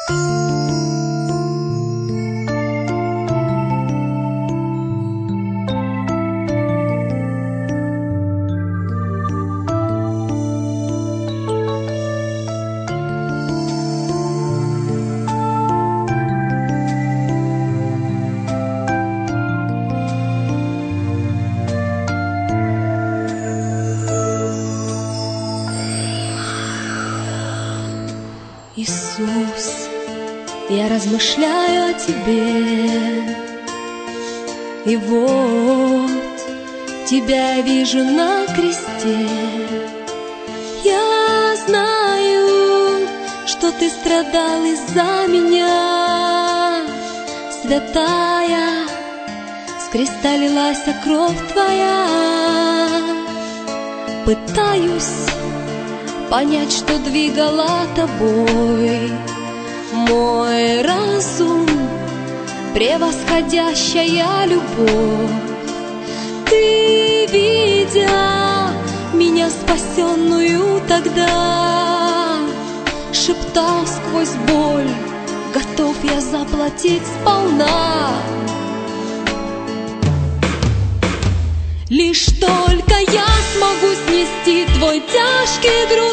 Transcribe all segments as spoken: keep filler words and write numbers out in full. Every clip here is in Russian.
Иисус, я размышляю о Тебе, и вот Тебя я вижу на кресте. Я знаю, что Ты страдал из-за меня, святая, с креста лилась кровь Твоя. Пытаюсь понять, что двигало тобой мой разум, превосходящая любовь. Ты, видя меня спасенную тогда, шептал сквозь боль: готов я заплатить сполна. Лишь только я смогу снести Твой тяжкий груз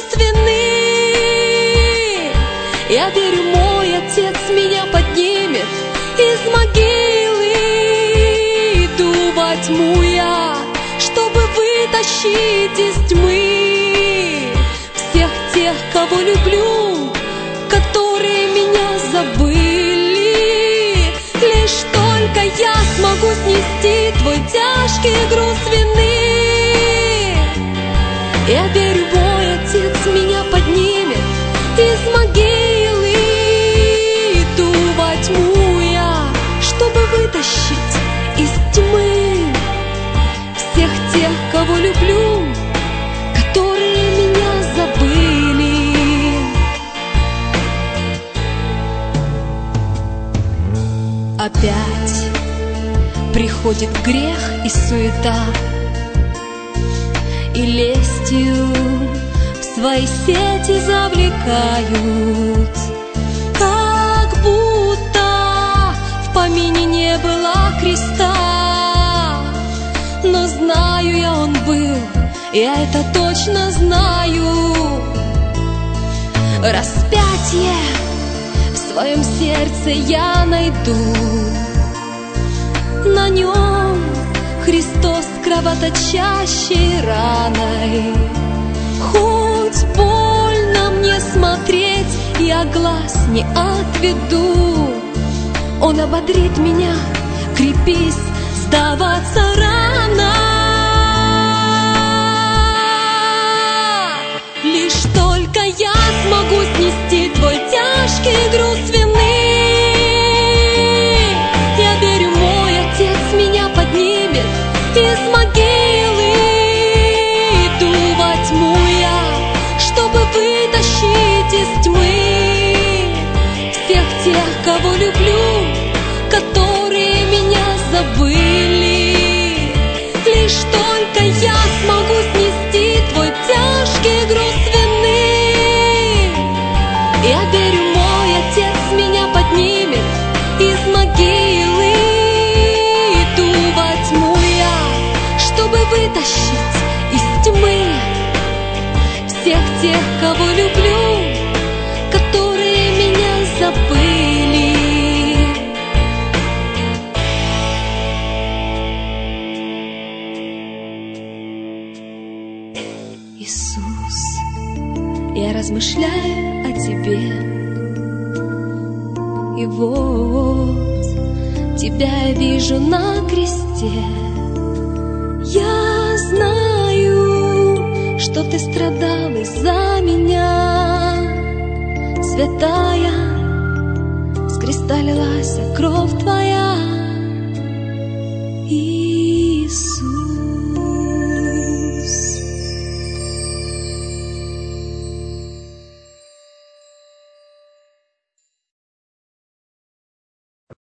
вины. Я верю, мой Отец меня поднимет из могилы. Иду во тьму я, чтобы вытащить из тьмы всех тех, кого люблю, которые меня забыли. Лишь только я смогу снести Твой тяжкий груз вины. Я верю, мой Отец меня поднимет из могилы. Иду во тьму я, чтобы вытащить из тьмы всех тех, кого люблю, которые меня забыли. Опять приходит грех и суета, и лестью в свои сети завлекают, как будто в помине не было креста. Но знаю я, он был, я это точно знаю. Распятие в своем сердце я найду. На нем Христос кровоточащей раной. Хоть больно мне смотреть, я глаз не отведу. Он ободрит меня: крепись, сдаваться рано. Лишь только я смогу снести Твой тяжкий груз вины. Я верю, мой Отец меня поднимет из могилы. Иду во тьму я, чтобы вытащить из тьмы всех тех, кого люблю, которые меня забыли. Лишь только я смогу снести Твой тяжкий груз вины. Я верю, мой Отец меня поднимет из могилы. Иду во тьму я, чтобы вытащить из тьмы всех тех, кого люблю, которые меня забыли. Иисус, я размышляю о Тебе, и вот Тебя я вижу на кресте. Я знаю, что Ты страдал из-за меня, святая, с креста лилась кровь Твоя, Иисус.